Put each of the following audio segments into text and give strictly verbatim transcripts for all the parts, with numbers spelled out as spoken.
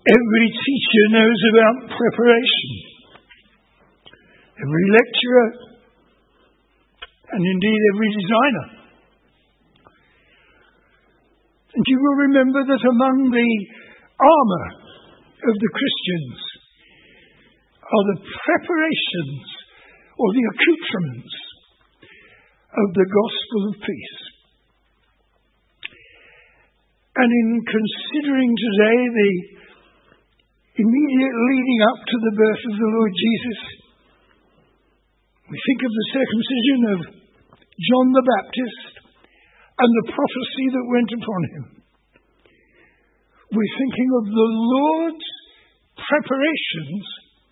Every teacher knows about preparation. Every lecturer, and indeed every designer. And you will remember that among the armour of the Christians are the preparations or the accoutrements of the gospel of peace. And in considering today the immediate leading up to the birth of the Lord Jesus, we think of the circumcision of John the Baptist and the prophecy that went upon him. We're thinking of the Lord's preparations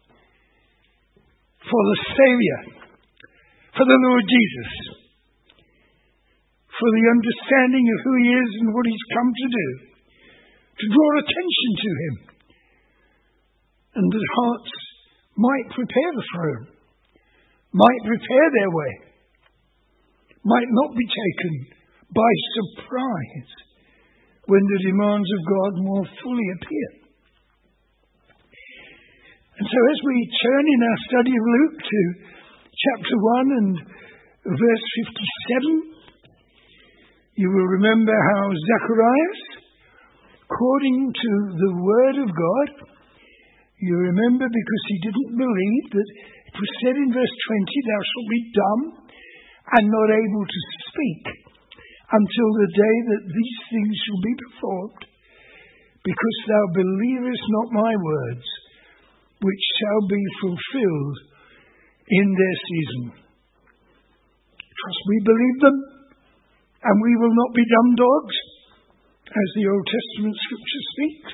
for the Saviour, for the Lord Jesus, for the understanding of who he is and what he's come to do, to draw attention to him, and that hearts might prepare the throne, might prepare their way, might not be taken by surprise when the demands of God more fully appear. And so as we turn in our study of Luke to chapter one and verse fifty-seven, you will remember how Zacharias, according to the word of God, you remember because he didn't believe that it was said in verse twenty, thou shalt be dumb and not able to speak until the day that these things shall be performed, because thou believest not my words, which shall be fulfilled in their season. Trust we believe them, and we will not be dumb dogs, as the Old Testament scripture speaks.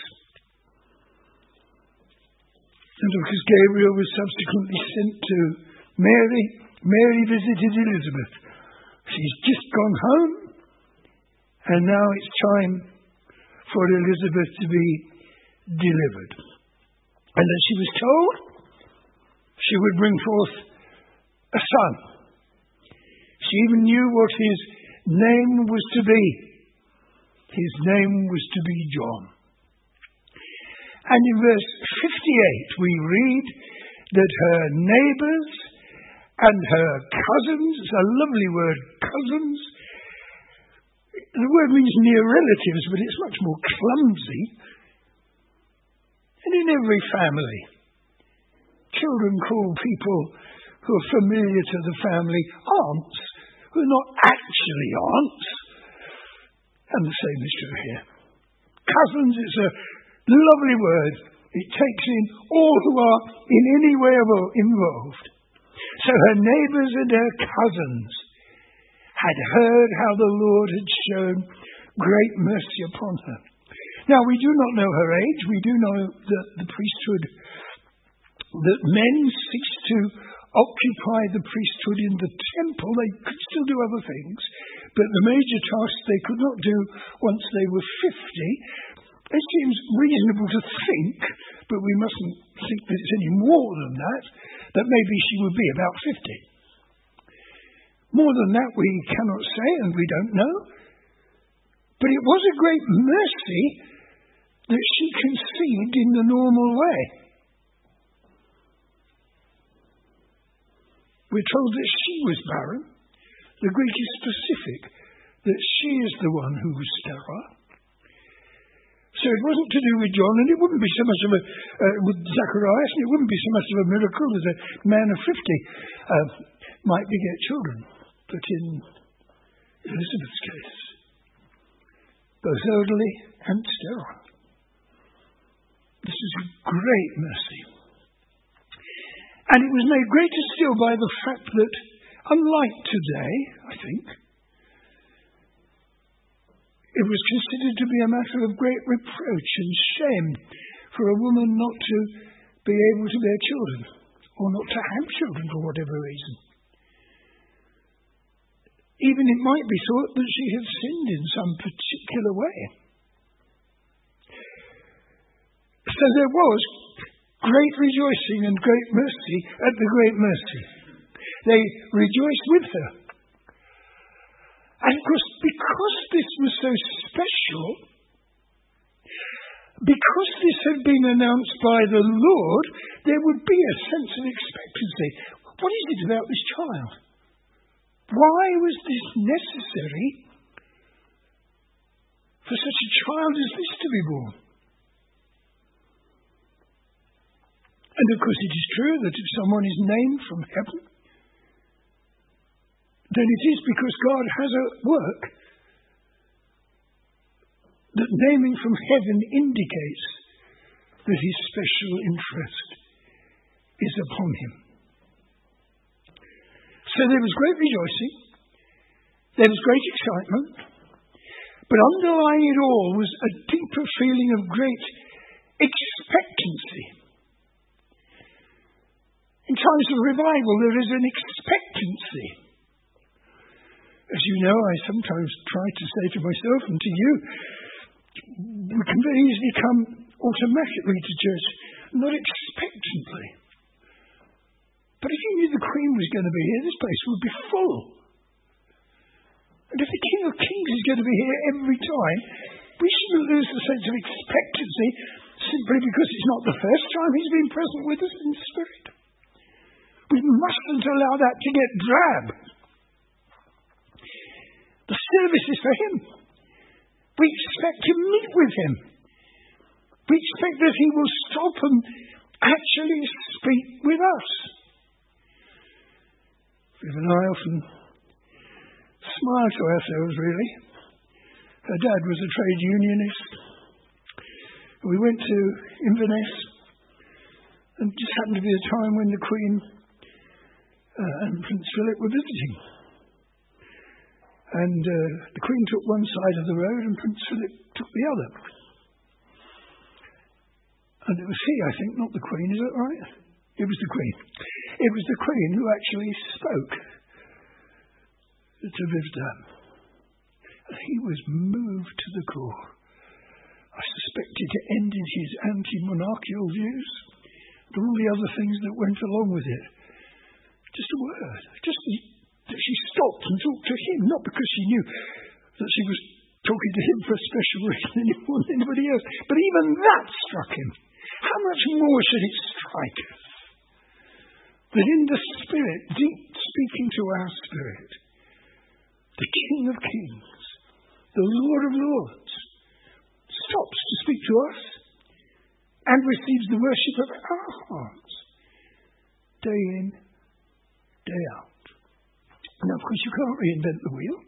And because Gabriel was subsequently sent to Mary, Mary visited Elizabeth. She's just gone home, and now it's time for Elizabeth to be delivered. And as she was told, she would bring forth a son. She even knew what his name was to be. His name was to be John. And in verse fifty-eight we read that her neighbours and her cousins, it's a lovely word, cousins. The word means near relatives, but it's much more clumsy. And in every family, children call people who are familiar to the family aunts, who are not actually aunts. And the same is true here. Cousins, it's a lovely word. It takes in all who are in any way involved. So her neighbours and her cousins had heard how the Lord had shown great mercy upon her. Now, we do not know her age. We do know that the priesthood, that men ceased to occupy the priesthood in the temple. They could still do other things, but the major tasks they could not do once they were fifty. It seems reasonable to think, but we mustn't think that it's any more than that, that maybe she would be about fifty. More than that we cannot say, and we don't know. But it was a great mercy that she conceived in the normal way. We're told that she was barren. The Greek is specific, that she is the one who was sterile. So it wasn't to do with John, and it wouldn't be so much of a, uh, with Zacharias, and it wouldn't be so much of a miracle as a man of fifty uh, might beget children. But in Elizabeth's case, both elderly and sterile. This is a great mercy. And it was made greater still by the fact that, unlike today, I think, it was considered to be a matter of great reproach and shame for a woman not to be able to bear children, or not to have children for whatever reason. Even it might be thought that she had sinned in some particular way. So there was great rejoicing and great mercy at the great mercy. They rejoiced with her. And of course, because this was so special, because this had been announced by the Lord, there would be a sense of expectancy. What is it about this child? Why was this necessary for such a child as this to be born? And of course it is true that if someone is named from heaven, then it is because God has a work that naming from heaven indicates that his special interest is upon him. So there was great rejoicing, there was great excitement, but underlying it all was a deeper feeling of great expectancy. In times of revival, there is an expectancy. As you know, I sometimes try to say to myself and to you, we can very easily come automatically to church, not expectantly. But if you knew the Queen was going to be here, this place would be full. And if the King of Kings is going to be here every time, we shouldn't lose the sense of expectancy simply because it's not the first time he's been present with us in spirit. We mustn't allow that to get drab. The service is for him. We expect to meet with him. We expect that he will stop and actually speak with us. Viv and I often smile to ourselves, really. Her dad was a trade unionist. We went to Inverness, and it just happened to be a time when the Queen uh, and Prince Philip were visiting. And uh, the Queen took one side of the road and Prince Philip took the other. And it was he, I think, not the Queen, is that right? It was the Queen. It was the Queen who actually spoke to Viv's dad. And he was moved to the core. I suspected it ended his anti-monarchical views and all the other things that went along with it. Just a word. Just that she stopped and talked to him, not because she knew that she was talking to him for a special reason any more than anybody else. But even that struck him. How much more should it strike us? That in the Spirit, deep speaking to our spirit, the King of Kings, the Lord of Lords, stops to speak to us and receives the worship of our hearts, day in, day out. Now, of course, you can't reinvent the wheel.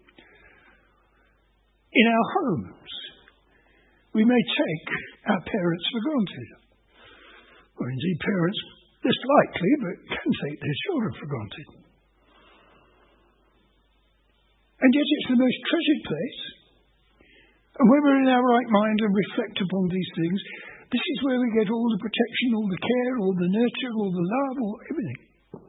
In our homes, we may take our parents for granted. Or indeed, parents, less likely, but can take their children for granted. And yet it's the most treasured place. And when we're in our right mind and reflect upon these things, this is where we get all the protection, all the care, all the nurture, all the love, all everything.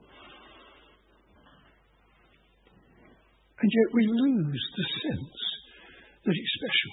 And yet we lose the sense that it's special.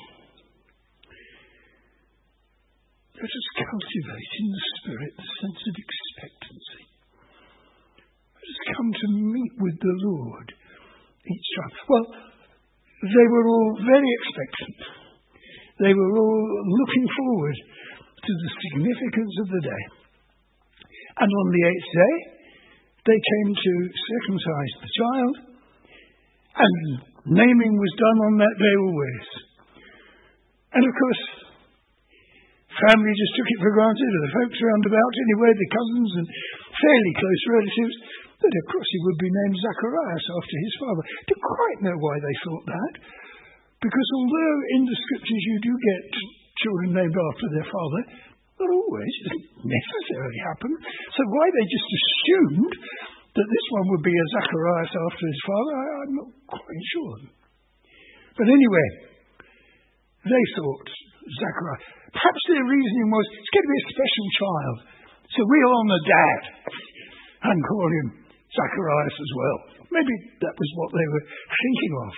Let us cultivate in the Spirit the sense of expectancy. Let us come to meet with the Lord each time. Well, they were all very expectant. They were all looking forward to the significance of the day. And on the eighth day, they came to circumcise the child, and naming was done on that day always. And of course, family just took it for granted, or the folks round about anyway, the cousins and fairly close relatives, that of course he would be named Zacharias after his father. Didn't quite know why they thought that, because although in the scriptures you do get children named after their father, not always, it doesn't necessarily happen. So why they just assumed that this one would be a Zacharias after his father, I, I'm not quite sure. But anyway, they thought Zacharias. Perhaps their reasoning was, it's going to be a special child, so we'll honour Dad and call him Zacharias as well. Maybe that was what they were thinking of.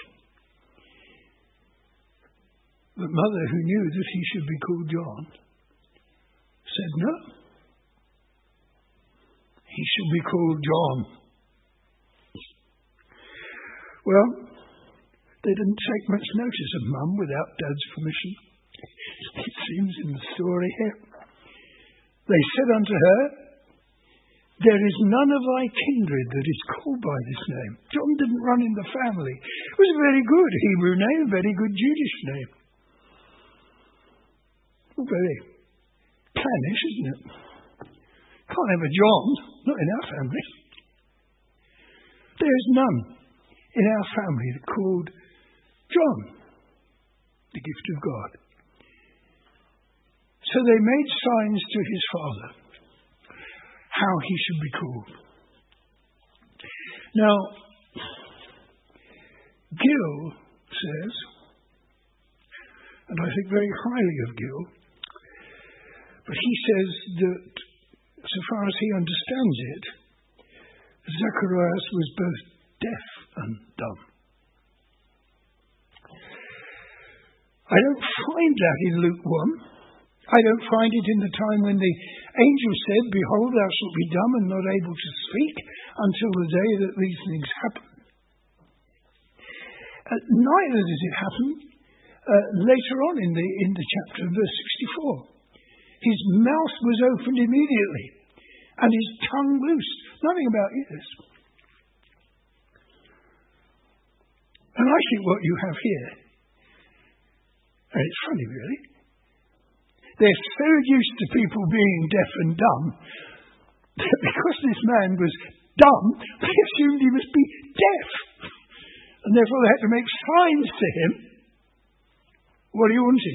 But Mother, who knew that he should be called John, said no. He should be called John. Well, they didn't take much notice of Mum without Dad's permission. It's seems, in the story here. They said unto her, there is none of thy kindred that is called by this name. John didn't run in the family. It was a very good Hebrew name, a very good Jewish name. Very clannish, isn't it? Can't have a John, not in our family. There's none in our family that called John, the gift of God. So they made signs to his father how he should be called. Now, Gill says, and I think very highly of Gill, but he says that, so far as he understands it, Zacharias was both deaf and dumb. I don't find that in Luke one. I don't find it in the time when the angel said, behold, thou shalt be dumb and not able to speak until the day that these things happen. Uh, neither does it happen uh, later on in the, in the chapter, verse sixty-four. His mouth was opened immediately and his tongue loosed. Nothing about ears. And I think what you have here, and it's funny really, they're so used to people being deaf and dumb that because this man was dumb, they assumed he must be deaf. And therefore they had to make signs to him. What do you want?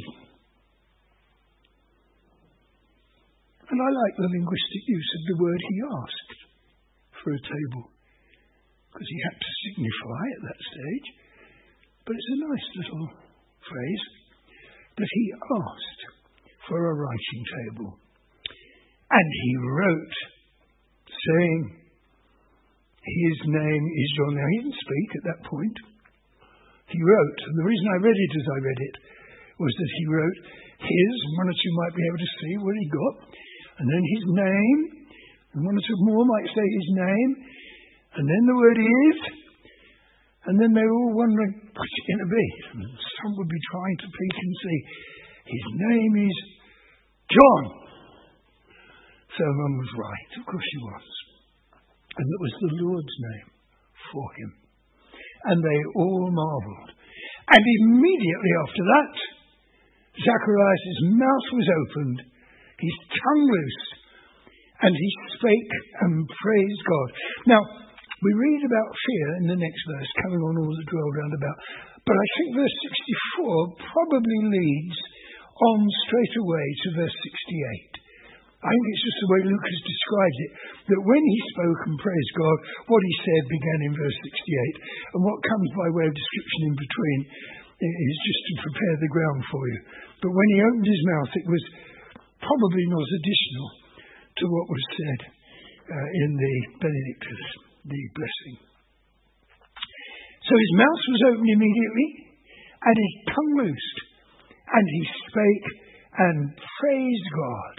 And I like the linguistic use of the word he asked for a table, because he had to signify at that stage. But it's a nice little phrase, that he asked for a writing table. And he wrote, saying, his name is John. Now, he didn't speak at that point. He wrote, and the reason I read it as I read it was that he wrote his, one or two might be able to see what he got, and then his name, and one or two more might say his name, and then the word is, and then they were all wondering, what's it going to be? And some would be trying to peek and see, his name is John. So one was right, of course he was. And it was the Lord's name for him. And they all marveled. And immediately after that, Zacharias' mouth was opened, his tongue loosed, and he spake and praised God. Now, we read about fear in the next verse, coming on all that dwell round about. But I think verse sixty-four probably leads on straight away to verse sixty-eight. I think it's just the way Luke has described it, that when he spoke and praised God, what he said began in verse sixty-eight. And what comes by way of description in between is just to prepare the ground for you. But when he opened his mouth, it was probably not additional to what was said uh, in the Benedictus, the blessing. So his mouth was opened immediately, and his tongue loosed, and he spake and praised God.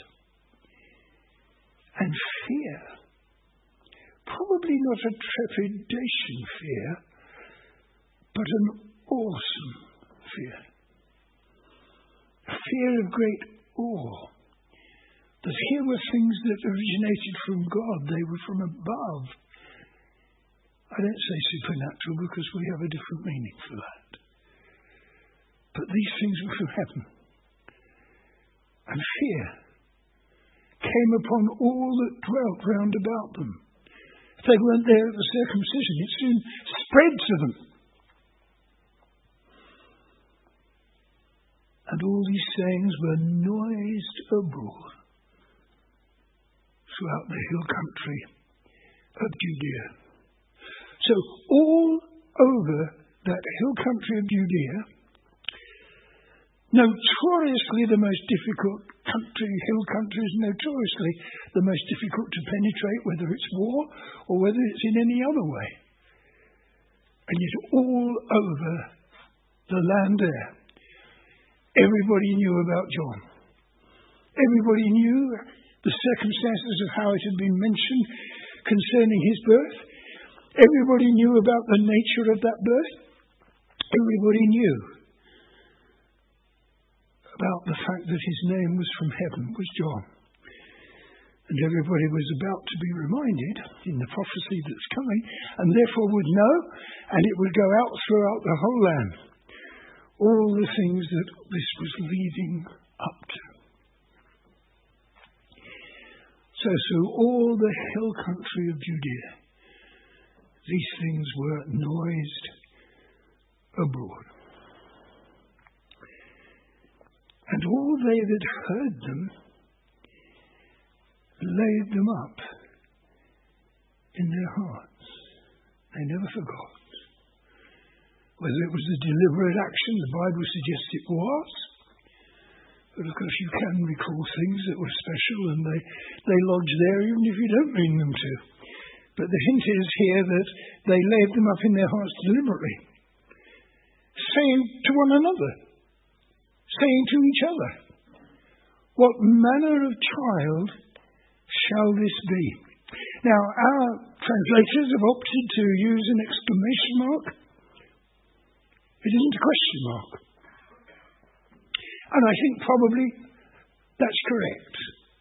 And fear, probably not a trepidation fear, but an awesome fear. A fear of great awe. That here were things that originated from God, they were from above. I don't say supernatural because we have a different meaning for that. But these things were from heaven. And fear came upon all that dwelt round about them. If they weren't there at the circumcision, it soon spread to them. And all these sayings were noised abroad throughout the hill country of Judea. So all over that hill country of Judea, notoriously the most difficult country, hill country is notoriously the most difficult to penetrate, whether it's war or whether it's in any other way. And yet all over the land there, everybody knew about John. Everybody knew the circumstances of how it had been mentioned concerning his birth. Everybody knew about the nature of that birth. Everybody knew about the fact that his name was from heaven was John. And everybody was about to be reminded in the prophecy that's coming, and therefore would know, and it would go out throughout the whole land, all the things that this was leading up to. So through all the hill country of Judea, these things were noised abroad. And all they that heard them laid them up in their hearts. They never forgot. Whether it was a deliberate action, the Bible suggests it was. But of course you can recall things that were special and they, they lodge there even if you don't mean them to. But the hint is here that they laid them up in their hearts deliberately, saying to one another, saying to each other, what manner of child shall this be? Now, our translators have opted to use an exclamation mark. It isn't a question mark. And I think probably that's correct.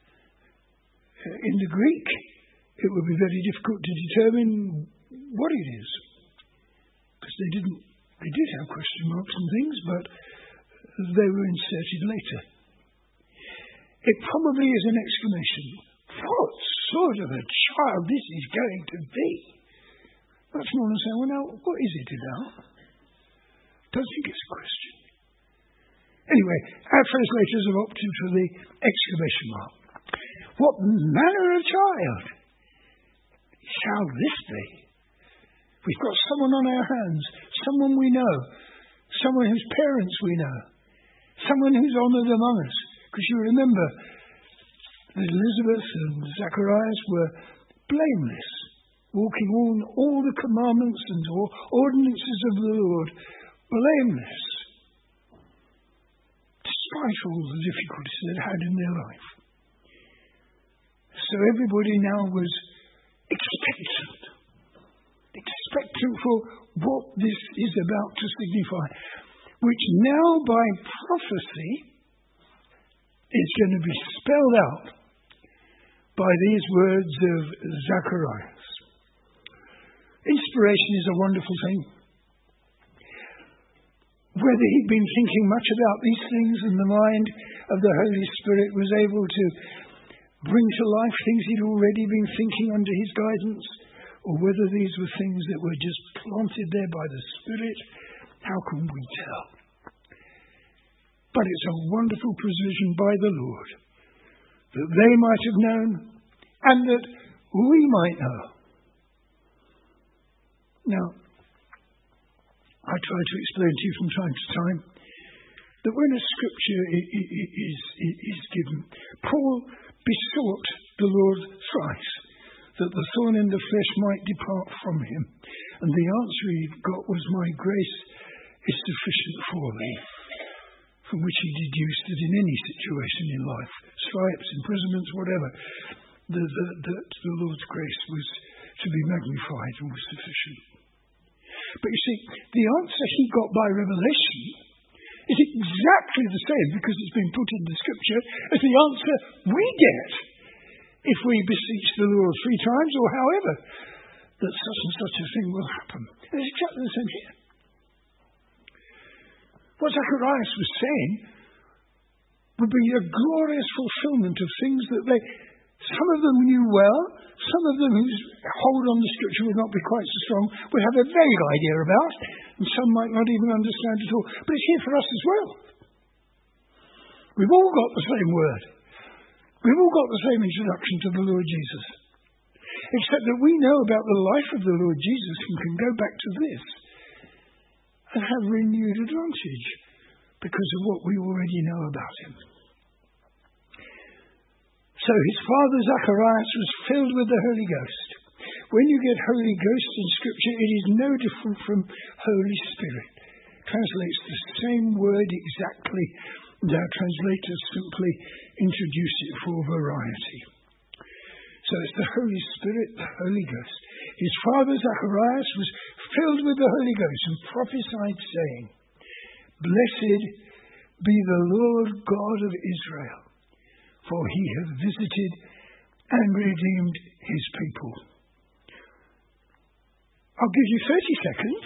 In the Greek, it would be very difficult to determine what it is. Because they didn't, they did have question marks and things, but they were inserted later. It probably is an exclamation. What sort of a child this is going to be? Much more than saying, well, now, what is it about? Don't think it's a question. Anyway, our translators have opted for the exclamation mark. What manner of child shall this be? We've got someone on our hands, someone we know, someone whose parents we know, someone who's honoured among us. Because you remember that Elizabeth and Zacharias were blameless, walking on all the commandments and all ordinances of the Lord, blameless, despite all the difficulties they had in their life. So everybody now was expectant, expectant for what this is about to signify, which now by prophecy is going to be spelled out by these words of Zacharias. Inspiration is a wonderful thing. Whether he'd been thinking much about these things and the mind of the Holy Spirit was able to bring to life things he'd already been thinking under his guidance, or whether these were things that were just planted there by the Spirit, how can we tell? But it's a wonderful provision by the Lord that they might have known and that we might know. Now, I try to explain to you from time to time that when a scripture is, is given, Paul besought the Lord thrice that the thorn in the flesh might depart from him. And the answer he got was, my grace is sufficient for thee. From which he deduced that in any situation in life, stripes, imprisonments, whatever, that the, the, the Lord's grace was to be magnified and was sufficient. But you see, the answer he got by revelation is exactly the same, because it's been put in the scripture, as the answer we get if we beseech the Lord three times or however that such and such a thing will happen. It's exactly the same here. What Zacharias was saying would be a glorious fulfillment of things that they, some of them knew well, some of them whose hold on the scripture would not be quite so strong, would have a vague idea about, and some might not even understand at all. But it's here for us as well. We've all got the same word. We've all got the same introduction to the Lord Jesus. Except that we know about the life of the Lord Jesus and can go back to this and have renewed advantage because of what we already know about him. So his father Zacharias was filled with the Holy Ghost. When you get Holy Ghost in Scripture, it is no different from Holy Spirit. It translates the same word exactly. And our translators simply introduce it for variety. So it's the Holy Spirit, the Holy Ghost. His father Zacharias was filled with the Holy Ghost and prophesied, saying, Blessed be the Lord God of Israel, for he hath visited and redeemed his people. I'll give you thirty seconds.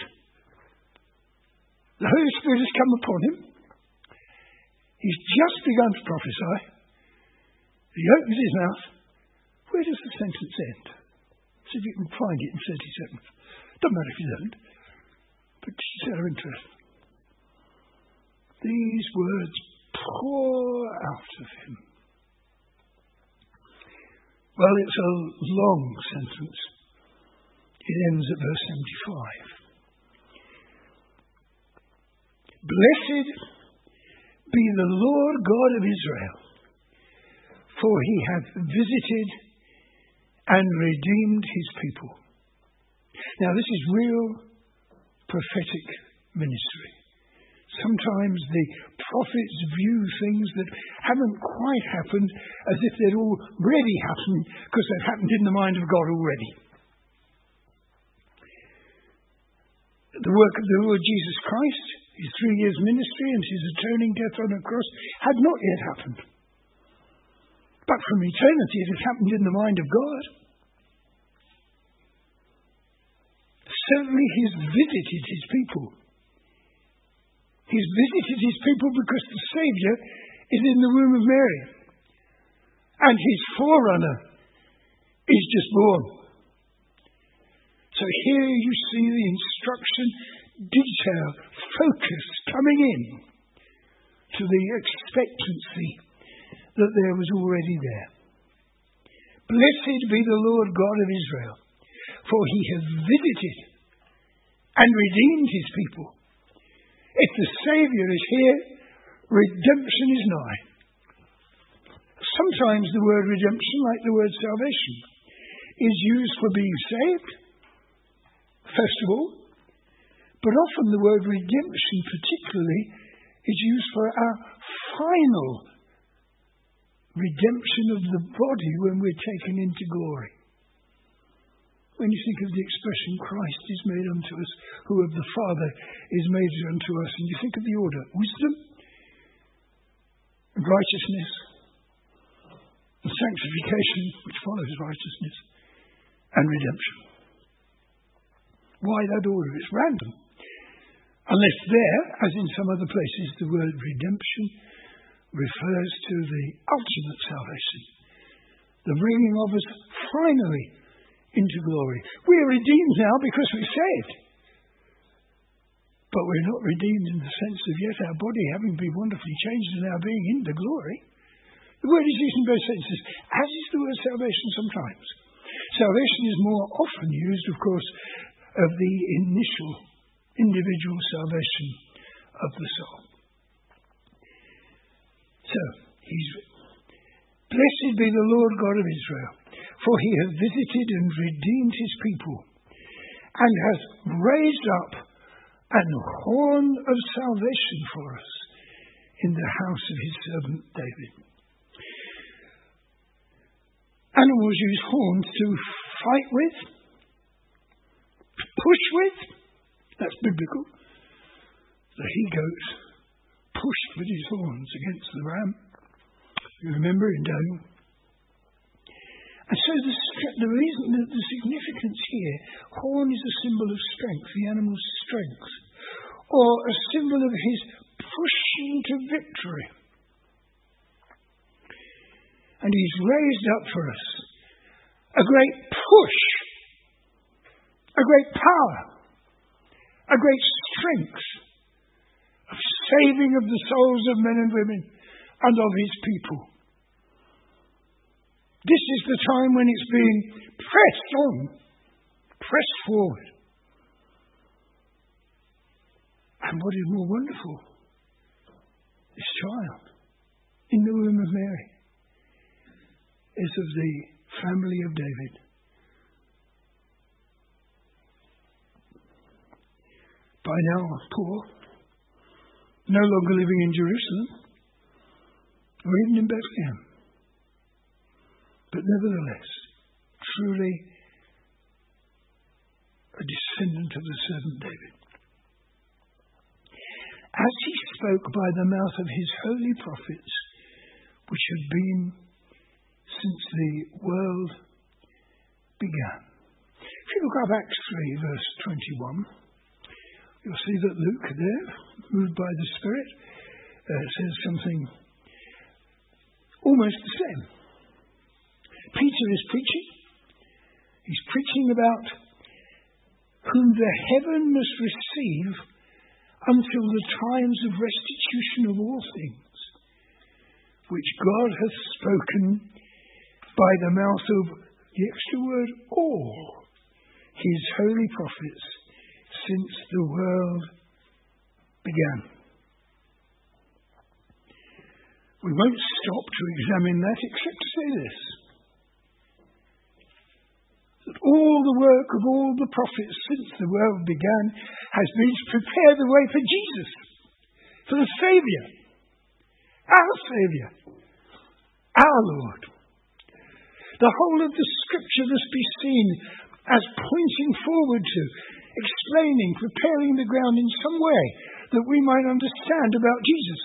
The Holy Spirit has come upon him. He's just begun to prophesy. He opens his mouth. Where does the sentence end? See if you can find it in thirty seconds. Doesn't matter if you don't. But just out of interest. These words pour out of him. Well, it's a long sentence. It ends at verse seventy-five. Blessed be the Lord God of Israel, for he hath visited and redeemed his people. Now, this is real prophetic ministry. Sometimes the prophets view things that haven't quite happened as if they'd already happened because they've happened in the mind of God already. The work of the Lord Jesus Christ, his three years ministry and his atoning death on the cross had not yet happened. But from eternity it has happened in the mind of God. Certainly he's visited his people. He's visited his people because the Saviour is in the womb of Mary. And his forerunner is just born. So here you see the instruction, detail, focus coming in to the expectancy that there was already there. Blessed be the Lord God of Israel, for he hath visited and redeemed his people. If the Saviour is here, redemption is nigh. Sometimes the word redemption, like the word salvation, is used for being saved, first of all, but often the word redemption particularly is used for our final redemption of the body when we're taken into glory. When you think of the expression, Christ is made unto us, who of the Father is made unto us, and you think of the order, wisdom, and righteousness, and sanctification, which follows righteousness, and redemption. Why that order? It's random. Unless there, as in some other places, the word redemption refers to the ultimate salvation, the bringing of us finally into glory. We are redeemed now because we're saved. But we're not redeemed in the sense of yet our body having been wonderfully changed and now being into glory. The word is used in both senses, as is the word salvation sometimes. Salvation is more often used, of course, of the initial individual salvation of the soul. So, he's blessed be the Lord God of Israel, for he hath visited and redeemed his people, and hath raised up an horn of salvation for us in the house of his servant David. Animals use horns to fight with, push with. That's biblical. The he-goat pushed with his horns against the ram. You remember in Daniel. And so the, the reason, the, the significance here, horn is a symbol of strength, the animal's strength, or a symbol of his pushing to victory. And he's raised up for us a great push, a great power, a great strength of saving of the souls of men and women and of his people. This is the time when it's being pressed on, pressed forward. And what is more wonderful? This child in the womb of Mary is of the family of David. By now poor, no longer living in Jerusalem, or even in Bethlehem. But nevertheless, truly a descendant of the servant David. As he spoke by the mouth of his holy prophets, which have been since the world began. If you look up Acts three, verse twenty-one, you'll see that Luke there, moved by the Spirit, uh, says something almost the same. Peter is preaching. He's preaching about whom the heaven must receive until the times of restitution of all things, which God hath spoken by the mouth of, the extra word, all his holy prophets since the world began. We won't stop to examine that except to say this: that all the work of all the prophets since the world began has been to prepare the way for Jesus, for the Saviour, our Saviour, our Lord. The whole of the Scripture must be seen as pointing forward to, explaining, preparing the ground in some way that we might understand about Jesus.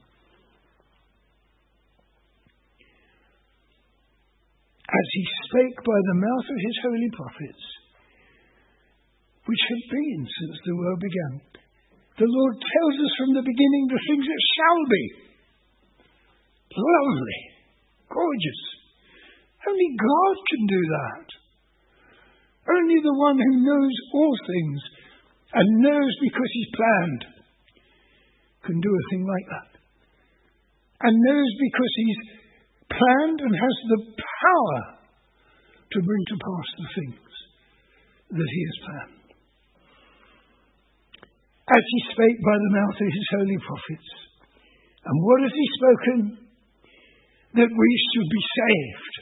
As he spake by the mouth of his holy prophets, which have been since the world began. The Lord tells us from the beginning the things that shall be. Lovely, gorgeous. Only God can do that. Only the one who knows all things and knows because he's planned can do a thing like that. And knows because he's planned and has the power to bring to pass the things that he has planned. As he spake by the mouth of his holy prophets. And what has he spoken? That we should be saved.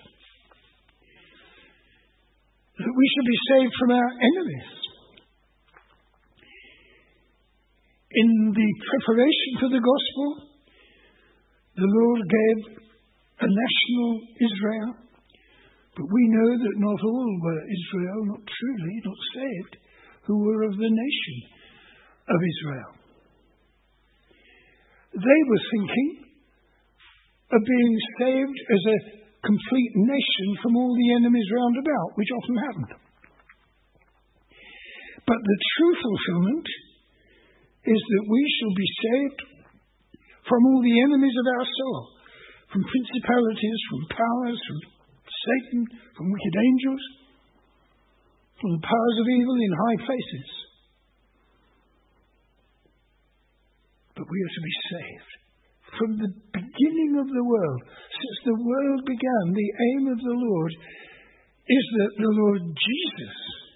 That we should be saved from our enemies. In the preparation for the gospel, the Lord gave a national Israel, but we know that not all were Israel, not truly, not saved, who were of the nation of Israel. They were thinking of being saved as a complete nation from all the enemies round about, which often happened. But the true fulfillment is that we shall be saved from all the enemies of our soul, from principalities, from powers, from Satan, from wicked angels, from the powers of evil in high places. But we are to be saved. From the beginning of the world, since the world began, the aim of the Lord is that the Lord Jesus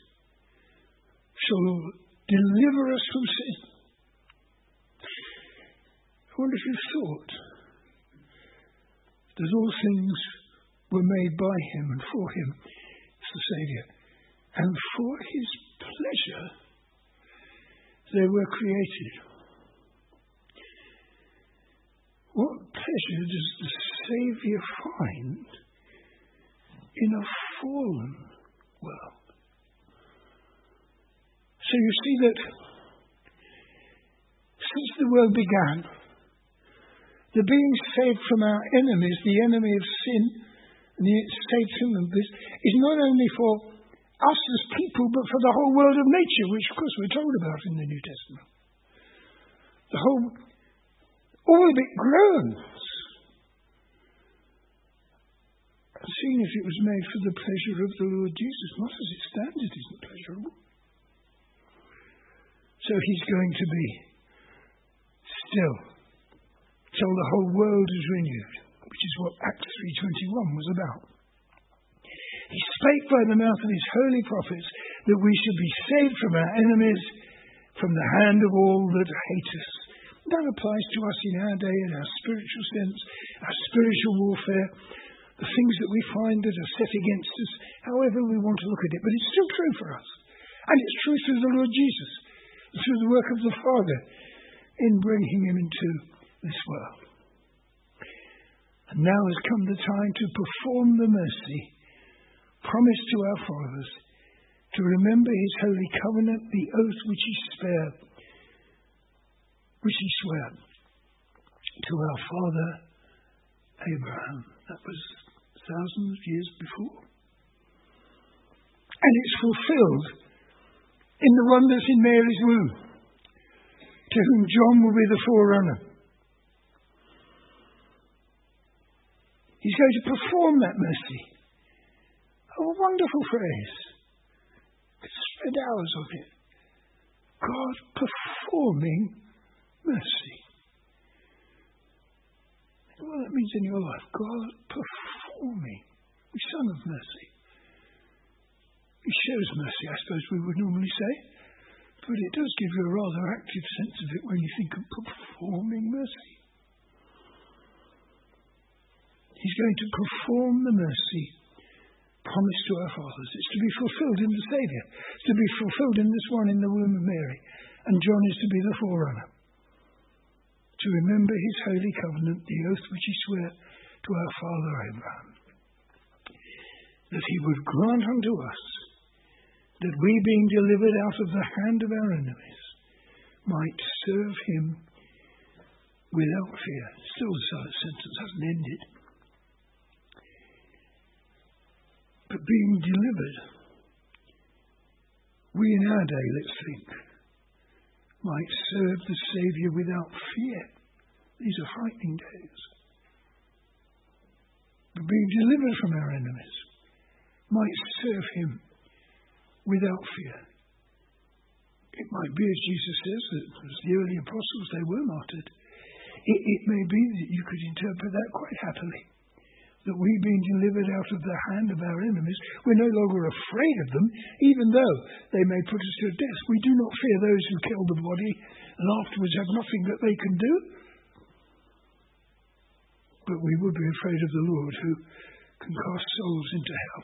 shall deliver us from sin. I wonder if you've thought that all things were made by him and for him as the Saviour, and for his pleasure they were created. What pleasure does the Saviour find in a fallen world? So you see that since the world began, the being saved from our enemies, the enemy of sin, and the Satan and this, is not only for us as people, but for the whole world of nature, which of course we're told about in the New Testament. The whole, all of it groans. Seeing if it was made for the pleasure of the Lord Jesus, not as it stands, it isn't pleasurable. So he's going to be still till the whole world is renewed, which is what Acts three twenty-one was about. He spake by the mouth of his holy prophets that we should be saved from our enemies, from the hand of all that hate us. That applies to us in our day, in our spiritual sense, our spiritual warfare, the things that we find that are set against us, however we want to look at it. But it's still true for us. And it's true through the Lord Jesus, through the work of the Father in bringing him into this world. And now has come the time to perform the mercy promised to our fathers, to remember his holy covenant, the oath which he spared, which he swore, to our father Abraham. That was thousands of years before. And it's fulfilled in the one that's in Mary's womb, to whom John will be the forerunner. He's going to perform that mercy. Oh, a wonderful phrase. We could spend hours on it. God performing mercy. What that means in your life. God performing. The Son of mercy. He shows mercy, I suppose we would normally say. But it does give you a rather active sense of it when you think of performing mercy. He's going to perform the mercy promised to our fathers. It's to be fulfilled in the Saviour. It's to be fulfilled in this one in the womb of Mary. And John is to be the forerunner. To remember his holy covenant, the oath which he swore to our father Abraham. That he would grant unto us that we, being delivered out of the hand of our enemies, might serve him without fear. Still the sentence hasn't ended. But being delivered, we in our day, let's think, might serve the Saviour without fear. These are frightening days. But being delivered from our enemies, might serve him without fear. It might be, as Jesus says, that as the early apostles, they were martyred. It, it may be that you could interpret that quite happily. That we, being delivered out of the hand of our enemies, we're no longer afraid of them, even though they may put us to death. We do not fear those who kill the body and afterwards have nothing that they can do. But we would be afraid of the Lord who can cast souls into hell.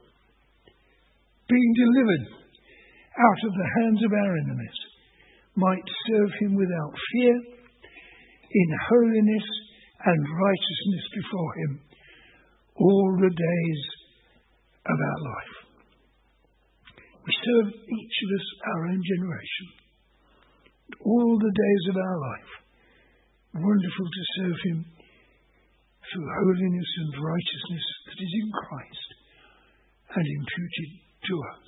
Being delivered out of the hands of our enemies, might serve him without fear, in holiness and righteousness before him, all the days of our life. We serve each of us our own generation, all the days of our life. Wonderful to serve him through holiness and righteousness that is in Christ and imputed to us.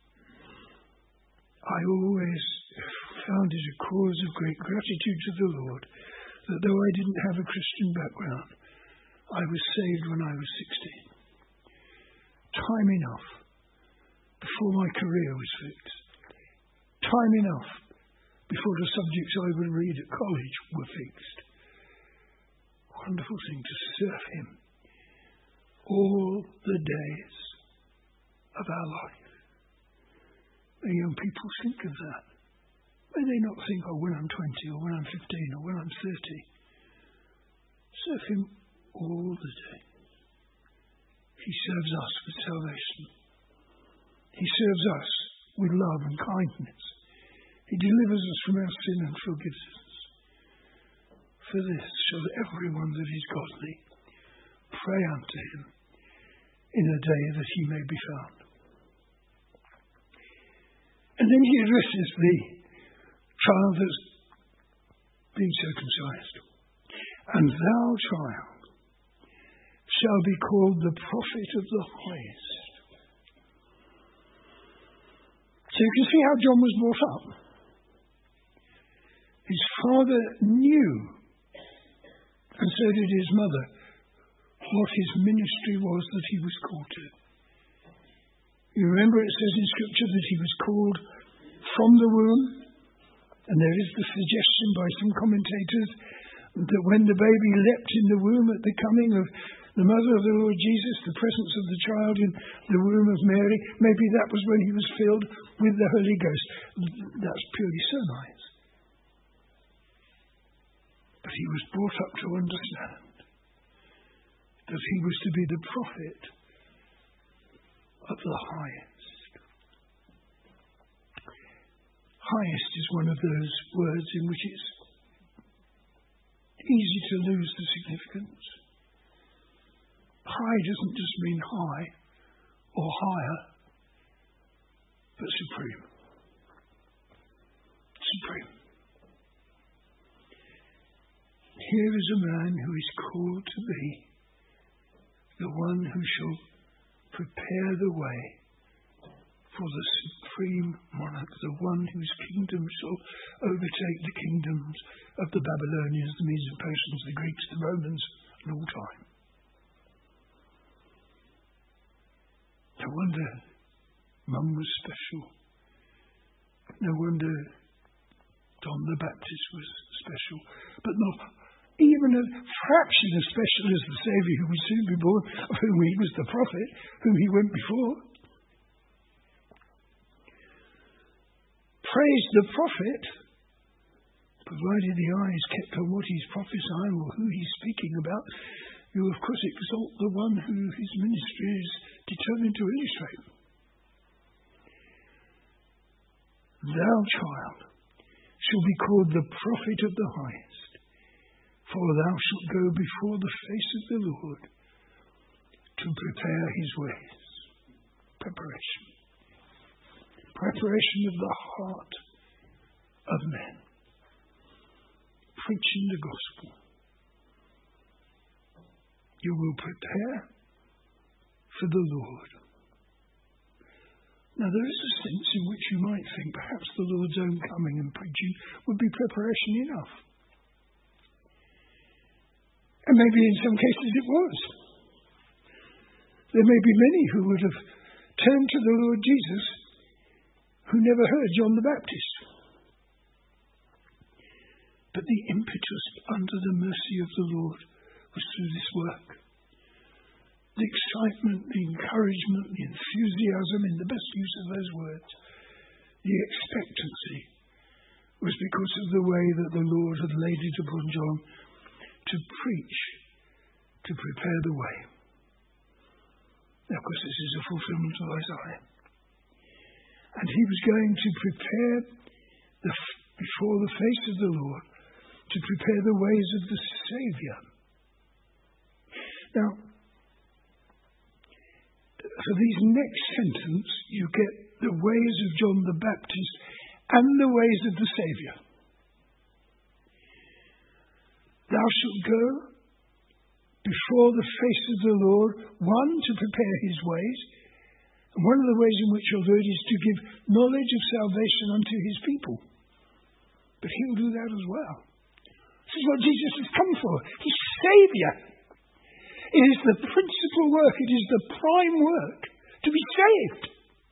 I always found it a cause of great gratitude to the Lord that though I didn't have a Christian background, I was saved when I was sixteen. Time enough before my career was fixed. Time enough before the subjects I would read at college were fixed. Wonderful thing to serve him all the days of our life. May young people think of that. May they not think, oh, when I'm twenty or when I'm fifteen or when I'm thirty. Serve him all the days. He serves us with salvation. He serves us with love and kindness. He delivers us from our sin and forgives us. For this shall everyone that is godly pray unto him in the day that he may be found. And then he addresses the child that's being circumcised. And thou, child, shall be called the prophet of the highest. So you can see how John was brought up. His father knew, and so did his mother, what his ministry was that he was called to. You remember it says in Scripture that he was called from the womb, and there is the suggestion by some commentators that when the baby leapt in the womb at the coming of the mother of the Lord Jesus, the presence of the child in the womb of Mary, maybe that was when he was filled with the Holy Ghost. That's purely surmise. But he was brought up to understand that he was to be the prophet of the highest. Highest is one of those words in which it's easy to lose the significance. High doesn't just mean high or higher, but supreme. Supreme. Here is a man who is called to be the one who shall prepare the way for the supreme monarch, the one whose kingdom shall overtake the kingdoms of the Babylonians, the Medes and Persians, the Greeks, the Romans, and all time. No wonder Mum was special. No wonder John the Baptist was special. But not even a fraction as special as the Saviour who would soon be born, of whom he was the prophet, whom he went before. Praise the prophet, provided the eye is kept on what he's prophesying or who he's speaking about. You, of course, exalt the one who his ministry is determined to illustrate. Thou, child, shall be called the prophet of the highest, for thou shalt go before the face of the Lord to prepare his ways. Preparation. Preparation of the heart of men. Preaching the gospel. You will prepare for the Lord. Now there is a sense in which you might think perhaps the Lord's own coming and preaching would be preparation enough. And maybe in some cases it was. There may be many who would have turned to the Lord Jesus who never heard John the Baptist. But the impetus under the mercy of the Lord was through this work. The excitement, the encouragement, the enthusiasm, in the best use of those words, the expectancy was because of the way that the Lord had laid it upon John to preach, to prepare the way. Now, of course, this is a fulfillment of Isaiah. And he was going to prepare the, before the face of the Lord, to prepare the ways of the Saviour. Now, for these next sentence, you get the ways of John the Baptist and the ways of the Saviour. Thou shalt go before the face of the Lord, one, to prepare his ways, and one of the ways in which you'll do it is to give knowledge of salvation unto his people. But he'll do that as well. This is what Jesus has come for. He's Saviour. It is the principal work. It is the prime work to be saved.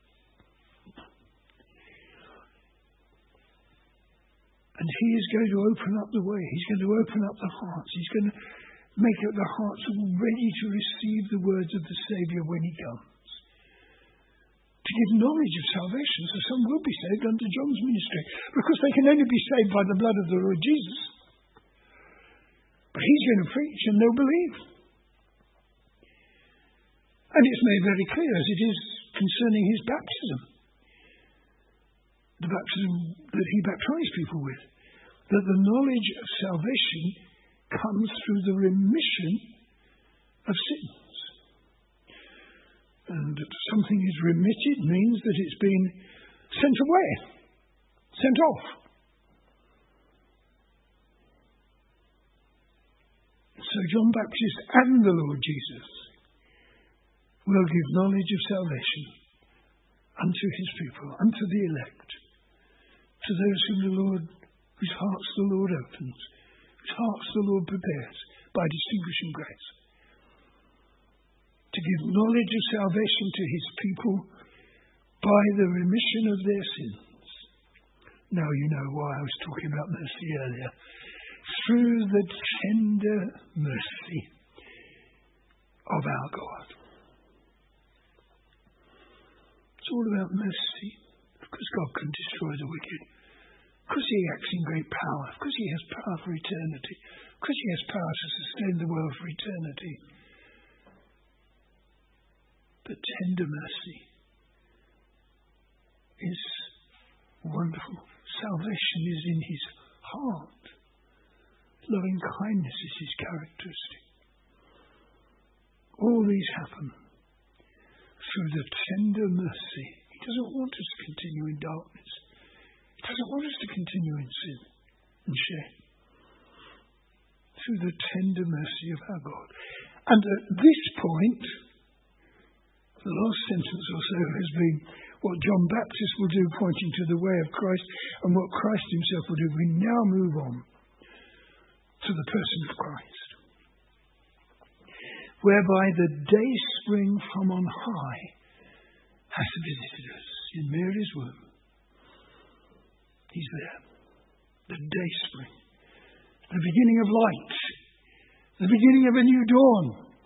And he is going to open up the way. He's going to open up the hearts. He's going to make the hearts ready to receive the words of the Saviour when he comes. To give knowledge of salvation, so some will be saved under John's ministry, because they can only be saved by the blood of the Lord Jesus. But he's going to preach and they'll believe. And it's made very clear, as it is concerning his baptism, the baptism that he baptized people with, that the knowledge of salvation comes through the remission of sins. And something is remitted means that it's been sent away, sent off. So John Baptist and the Lord Jesus will give knowledge of salvation unto his people, unto the elect, to those whom the Lord, whose hearts the Lord opens, whose hearts the Lord prepares by distinguishing grace. To give knowledge of salvation to his people by the remission of their sins. Now you know why I was talking about mercy earlier. Through the tender mercy of our God. It's all about mercy. Because God can destroy the wicked. Because he acts in great power. Because he has power for eternity. Because he has power to sustain the world for eternity. But tender mercy is wonderful. Salvation is in his heart. Loving kindness is his characteristic. All these happen through the tender mercy. He doesn't want us to continue in darkness. He doesn't want us to continue in sin and shame. through the tender mercy of our God. And at this point, the last sentence or so has been what John Baptist will do, pointing to the way of Christ, and what Christ himself will do. We now move on to the person of Christ, whereby the day spring from on high has visited us in Mary's womb. He's there. The day spring. The beginning of light. The beginning of a new dawn.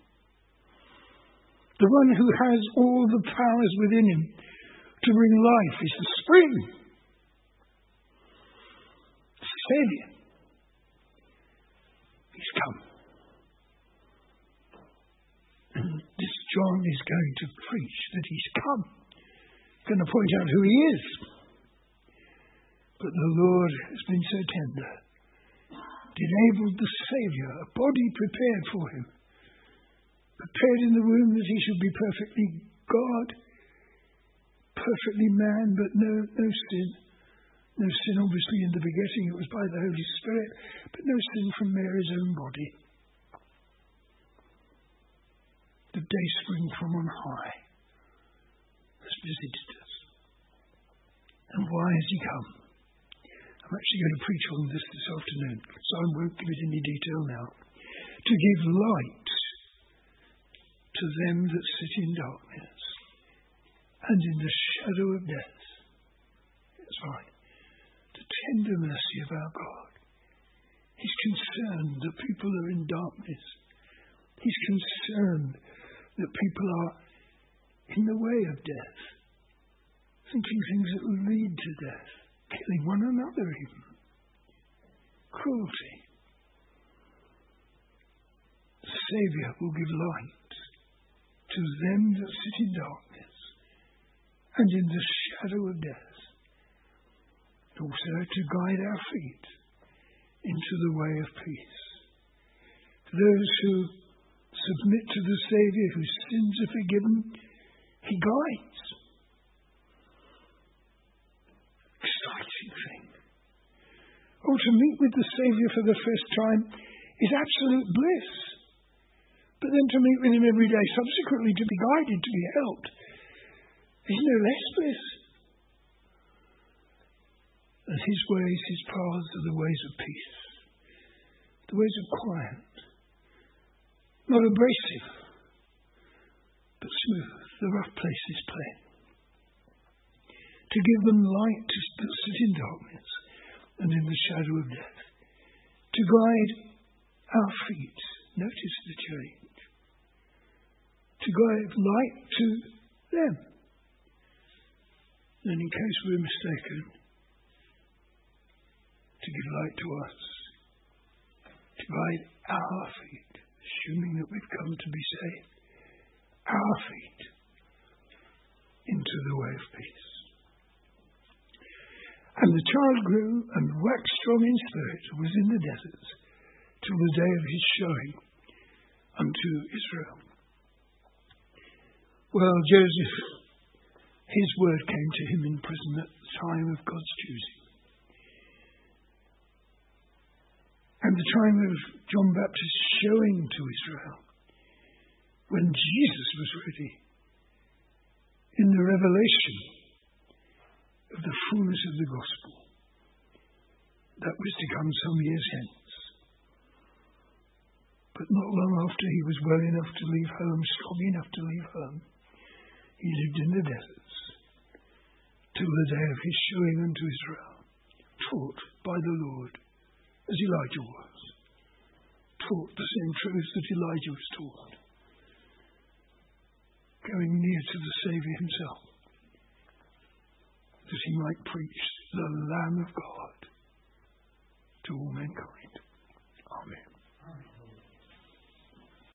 The one who has all the powers within him to bring life is the spring. The Saviour. He's come. And this John is going to preach that he's come. He's going to point out who he is. But the Lord has been so tender. Enabled the Saviour, a body prepared for him. Prepared in the womb that he should be perfectly God, perfectly man, but no, no sin. No sin obviously in the begetting, it was by the Holy Spirit, but no sin from Mary's own body. The day spring from on high has visited us. And why has he come? I'm actually going to preach on this this afternoon, so I won't give it any detail now. To give light to them that sit in darkness and in the shadow of death. That's right. The tender mercy of our God. He's concerned that people are in darkness. He's concerned that people are in the way of death, thinking things that will lead to death. Killing one another even. Cruelty. The Saviour will give light to them that sit in darkness and in the shadow of death. Also to guide our feet into the way of peace. Those who submit to the Saviour, whose sins are forgiven, he guides. Exciting thing. Oh, to meet with the Saviour for the first time is absolute bliss. But then to meet with him every day, subsequently to be guided, to be helped, is no less bliss. And his ways, his paths are the ways of peace, the ways of quiet, not abrasive, but smooth, the rough places plain. To give them light to sit in darkness and in the shadow of death. To guide our feet. Notice the change. To guide light to them. And in case we're mistaken, to give light to us. To guide our feet, assuming that we've come to be saved. Our feet into the way of peace. And the child grew and waxed strong in spirit, was in the deserts, till the day of his showing unto Israel. Well, Joseph, his word came to him in prison at the time of God's choosing. And the time of John Baptist showing to Israel, when Jesus was ready, in the revelation of the fullness of the gospel that was to come some years hence. But not long after he was well enough to leave home, strong enough to leave home, he lived in the deserts till the day of his showing unto Israel, taught by the Lord as Elijah was, taught the same truths that Elijah was taught, going near to the Saviour himself, that he might preach the Lamb of God to all mankind. Amen.